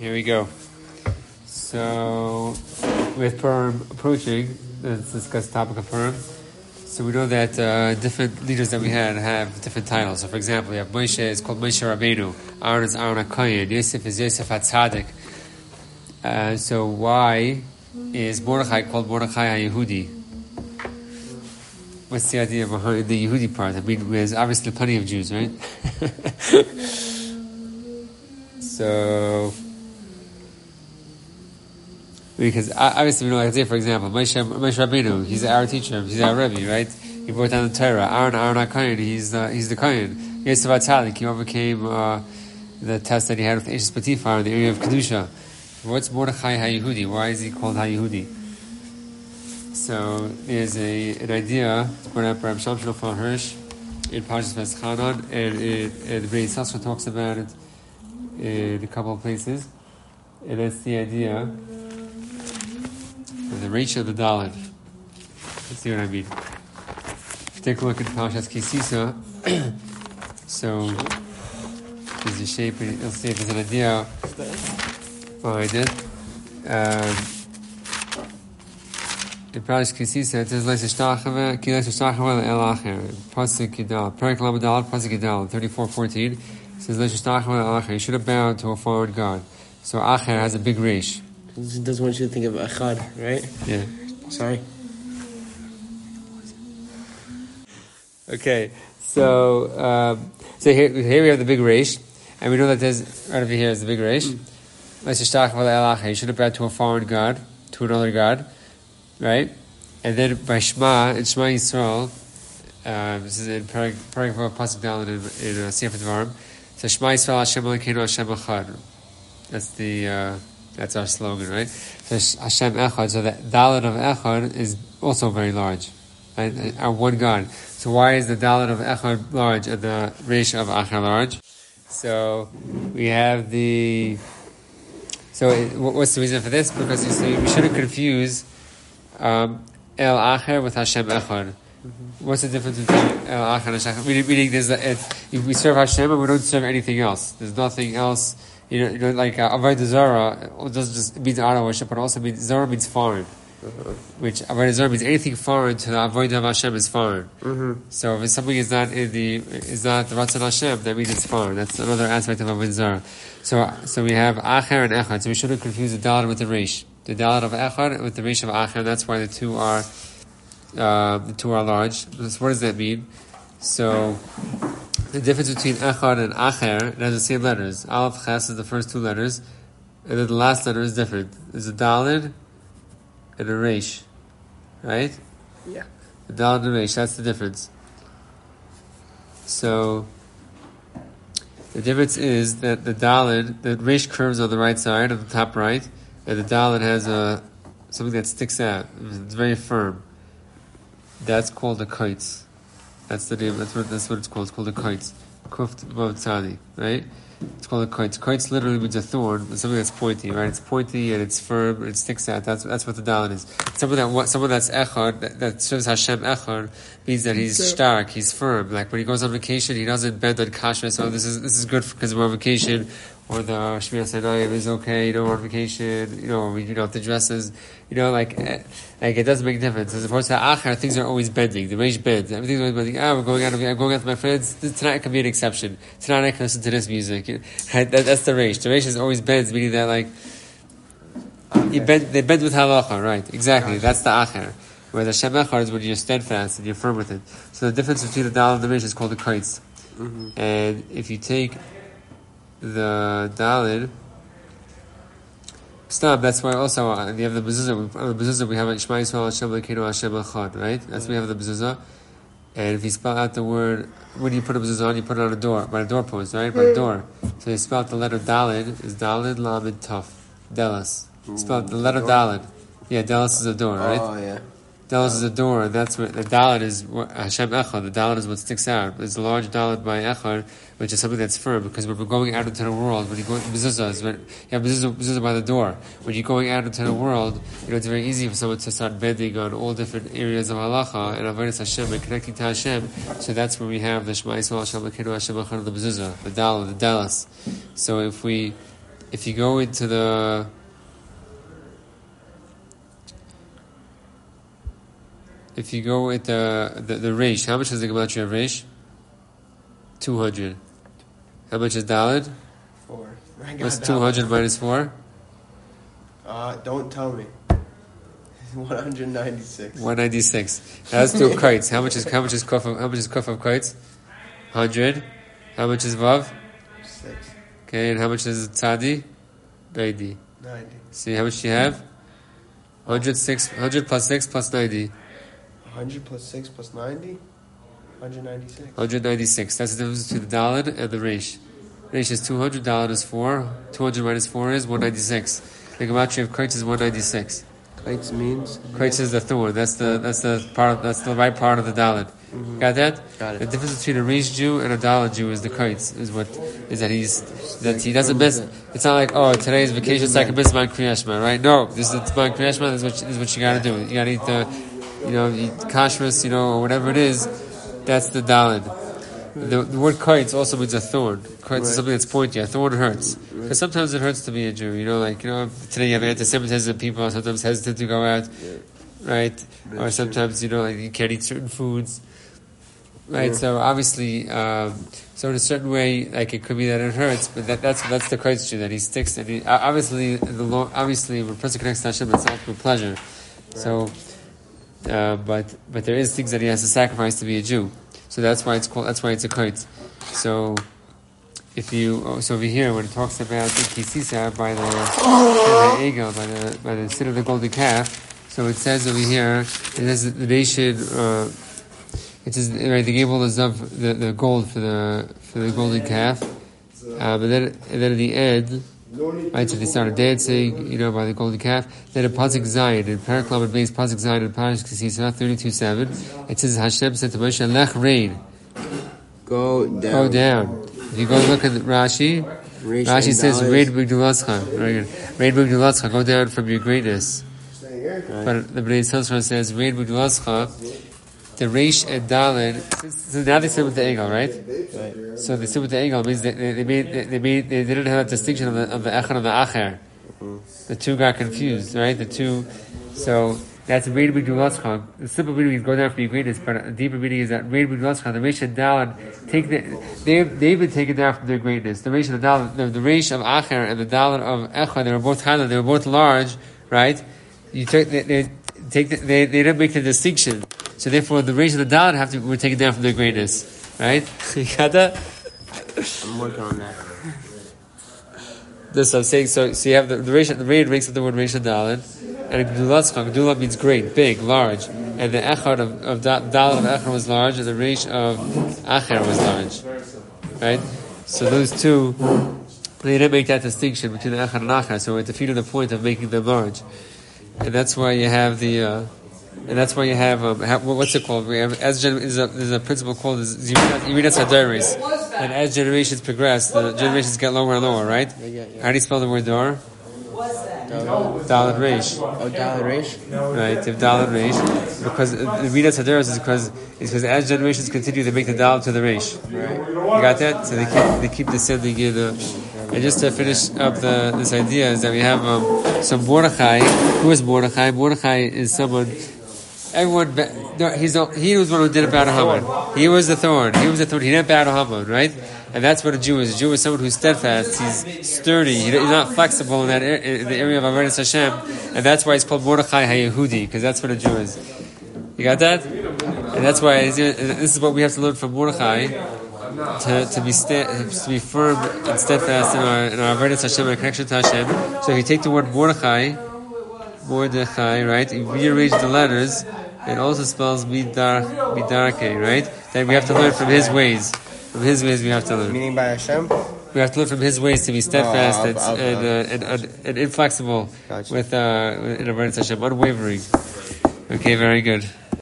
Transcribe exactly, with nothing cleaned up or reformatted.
Here we go. So, with Purim approaching, let's discuss the topic of Purim. So we know that uh, different leaders that we had have different titles. So for example, you have Moshe, it's called Moshe Rabbeinu. Aaron is Aaron HaKohen. Yosef is Yosef HaTzadik. Uh, so why is Mordechai called Mordechai HaYehudi? What's the idea behind the Yehudi part? I mean, there's obviously plenty of Jews, right? So, because obviously we know, like, say for example, Moshe, Moshe Rabbeinu, he's our teacher, he's our Rebbe, right? He brought down the Torah. Aaron, Aaron HaKohen, he's the he's the Kohen. Yosef HaTzadik, he overcame uh, the test that he had with Eshes Potiphar in the area of Kedusha. What's Mordechai HaYehudi? Why is he called HaYehudi? So there's a an idea brought up by Reb Shalom Shlomo Hirsch in Parshas Veschanan, and it, and the Bnei Yissaschar talks about it in a couple of places, and that's the idea of the ratio of the Dalet. Let's see what I mean. If you take a look at Parshas Kisisa, so there's a shape, and you'll see if there's an idea behind it. Um, in Parshas Kisisa, it says, Leis Eshtachave, Ki Leis Eshtachave El Acher, Pasuk Yidal, Perek Lamed Dalet, Pasuk Yidal, thirty-four fourteen. It says, Leis Eshtachave El Acher, you should have bowed to a foreign god. So Acher has a big resh. It doesn't want you to think of Echad, right? Yeah. Sorry. Okay, so um, so here, here we have the big resh, and we know that there's, right over here is the big resh. Leis Eshtachave El Acher, you should have bowed to a foreign god, to another god. Right? And then by Shema, in Shema Yisrael, uh, this is in Perek Vav Pasuk Dalet in, in uh, Sefer Dvarim. So Shema Yisrael Hashem Elokeinu Hashem Echad. That's the uh, that's our slogan, right? So Hashem Echad. So the Dalet of Echad is also very large, right? Our one God. So why is the Dalet of Echad large and the Resh of Acher large? So we have the. So it, what's the reason for this? Because you see, we shouldn't confuse Um, El Acher with Hashem Echad. Mm-hmm. What's the difference between El Acher and Hashem? Meaning, meaning there's a, it, we serve Hashem and we don't serve anything else. There's nothing else. You know, you know like uh, Avodah Zarah doesn't just mean honor worship, but also means Zarah means foreign. Mm-hmm. Which Avodah Zarah means anything foreign to the Avodah of Hashem is foreign. Mm-hmm. So if something is not in the is not the Ratzon Hashem, that means it's foreign. That's another aspect of Avodah Zarah. So so we have Acher and Echad. So we shouldn't confuse the Dalet with the Resh. The Dalet of Echad with the Resh of Acher. That's why the two are uh, the two are large. So what does that mean? So the difference between Echad and Acher, it has the same letters. Aleph Ches is the first two letters, and then the last letter is different. There's a Dalet and a Resh, right? Yeah. The Dalet and a Resh. That's the difference. So the difference is that the Dalet, the Resh curves on the right side, on the top right. And the Dalet has a something that sticks out. It's very firm. That's called a kites. That's the name. That's what that's what it's called. It's called a kites. Kuft Vav Tzadi, right? It's called a kites. Kites literally means a thorn. It's something that's pointy, right? It's pointy and it's firm and it sticks out. That's that's what the Dalet is. Someone that someone that's Echad that, that serves Hashem Echad means that he's stark. He's firm. Like when he goes on vacation, he doesn't bend on kashrus. So this is this is good because we're on vacation. Or the Shmiras Hanayim is okay, you know, on vacation, you know, you know, the dresses, you know, like, like it doesn't make a difference. As opposed to Acher, things are always bending. The Reish bends. Everything's always bending. Ah, we're going out, I'm going out with my friends. Tonight can be an exception. Tonight I can listen to this music. That, that's the Reish. The Reish is always bends, meaning that, like, okay. you bend, they bend with halacha, right? Exactly. Gotcha. That's the Acher. Where the Shem Echad is when you're steadfast and you're firm with it. So the difference between the Dalet and the Reish is called the kites. Mm-hmm. And if you take the Dalet, stop. That's why also uh, you have the mezuzah. On the mezuzah we have Shema Yisrael Hashem Elokeinu Hashem Echad, right? That's why we have the mezuzah. And if you spell out the word, when you put a mezuzah on, you put it on a door, by a doorpost, right? By a door. So you spell out the letter Dalet is Dalet Lamed Taf, Delas. Spell out the letter Dalet. Yeah, Delas is a door, right? Oh yeah. Dalet is a door. That's what the Dalet is. Hashem Echad. The Dalet is what sticks out. It's a large Dalet by Echad, which is something that's firm. Because when we're going out into the world, when you go mezuzah, is when you have mezuzah, mezuzah by the door. When you're going out into the world, you know it's very easy for someone to start bending on all different areas of halacha and avodas Hashem and connecting to Hashem. So that's where we have the Shema Yisrael Hashem Elokeinu Hashem Echad, the mezuzah, the Dalet, the Delas. So if we if you go into the if you go with the the, the Reish, how much is the gematria of Reish? Two hundred. How much is Daled? Four. I got What's that two hundred one. minus four? Uh, don't tell me. one hundred ninety-six. One ninety six. Let's do kites. How much is how much is kuf of how much is kuf of kites? Hundred. How much is vav? Six. Okay, and how much is tzadi? Ninety. Ninety. See how much do you have? Hundred six hundred plus six plus ninety. hundred plus six plus ninety? one hundred ninety-six. one hundred ninety-six. That's the difference between the Daled and the Reish. Reish is two hundred, Daled is four. two hundred minus four is one ninety-six. The gematria of kites is one ninety-six. Kites means? Kites is the thorn. That's the that's the part. Of, that's the right part of the Daled. Mm-hmm. Got that? Got it. The difference between a Reish Jew and a Daled Jew is the kites. Is what is that he's that he doesn't miss. It's not like, oh, today's vacation, so I can miss my Kriya Shema, right? No, this is my Kriya Shema. This is what this is what you got to do. You got to eat the, you know, eat kashrus, you know, or whatever it is. That's the Daled. The, the word kites also means a thorn. Kites Right. is something that's pointy. A thorn hurts. Because sometimes it hurts to be a Jew. You know, like, you know, today you have anti-Semitism, people are sometimes hesitant to go out, right? Or sometimes, you know, like you can't eat certain foods, right? Yeah. So obviously, um, so in a certain way, like it could be that it hurts, but that, that's that's the kites Jew, that he sticks, and he, obviously, the Lord, obviously, when a person connects to Hashem, it's ultimate pleasure. So, uh, but but there is things that he has to sacrifice to be a Jew. So that's why it's called. That's why it's a kite. So if you oh, so over here when it talks about the kisisa by the, by the eagle, by the by the sin of the golden calf. So it says over here it says that they should. Uh, it says right, they gave all the zav, the, the gold for the for the golden calf, uh, but then and then at the end. Right, so they started dancing, you know, by the golden calf. Then in Pasuk Zion, in Paraklam and base Pasuk Zion in Parashas Kisisa thirty-two seven, it says Hashem said to Moshe, "Lech rain, Go down. go down." If you go look at Rashi, Reish Rashi and says, Daled. "Rain b'gdulascha, very good. Rain b'gdulascha, go down from your greatness." Right. But the Bnei Yisrael says, "Rain b'gdulascha." The Reish and Daled. So now they sit with the eagle, right? Right. So they sit with the eagle means they, they, they made they, they made they didn't have that distinction of the of the echad and the acher. Mm-hmm. The two got confused, right? The two. So that's a read b'gdulascha. The simple meaning is go down for your greatness, but a deeper meaning is that read b'gdulascha. The Reish and Daled take the they they've been taken down from their greatness. The Reish and the Daled, the, the Reish of acher and the Daled of echad, they were both chayla, they were both large, right? You took they, they take the, they they didn't make the distinction. So therefore, the Reish and the Daled have to were taken down from their greatness, right? You got that? I'm working on that. This I'm saying. So, so you have the the Reish, the Reid makes up the word Reish and Daled, and Gdulatzcha. Gdula means great, big, large, and the Echad of, of da, Daled of Echad was large, and the Reish of Acher was large, right? So those two, they didn't make that distinction between the Echad and Acher. So it defeated the point of making them large, and that's why you have the. Uh, And that's why you have, um, have what's it called? We have as gen- is a, there's a principle called Yeridas Hadaris, and as generations progress, the generations get lower and lower, right? Yeah, yeah, yeah. How do you spell the word Dor? Daled. Daled Reish, Oh, Daled Reish? right? If Daled Reish, because the Yeridas Hadaris is because it's because as generations continue, they make the Daled to the Reish. Right. You got that? So they keep they keep descending in the. And just to finish up the this idea is that we have um, some Mordechai. Who is Mordechai? Mordechai is someone. Everyone, no, he's the, he was the one who did it bow to Haman. He was the thorn. He was the thorn. He didn't bow to Haman, right? And that's what a Jew is. A Jew is someone who's steadfast. He's sturdy. He, he's not flexible in that er, in the area of Avodas Hashem, and that's why it's called Mordechai HaYehudi, because that's what a Jew is. You got that? And that's why this is what we have to learn from Mordechai to to be sta- to be firm and steadfast in our in our Avodas Hashem and our connection to Hashem. So if you take the word Mordechai, Mordechai, right? You rearrange the letters. It also spells midar, midarke, right? Then we have to learn from his ways. From his ways we have to learn. Meaning by Hashem? We have to learn from his ways to be steadfast Oh, and, I'll- I'll- and, uh, and, and, and inflexible Gotcha. with uh, in Avodas Hashem, unwavering. Okay, very good.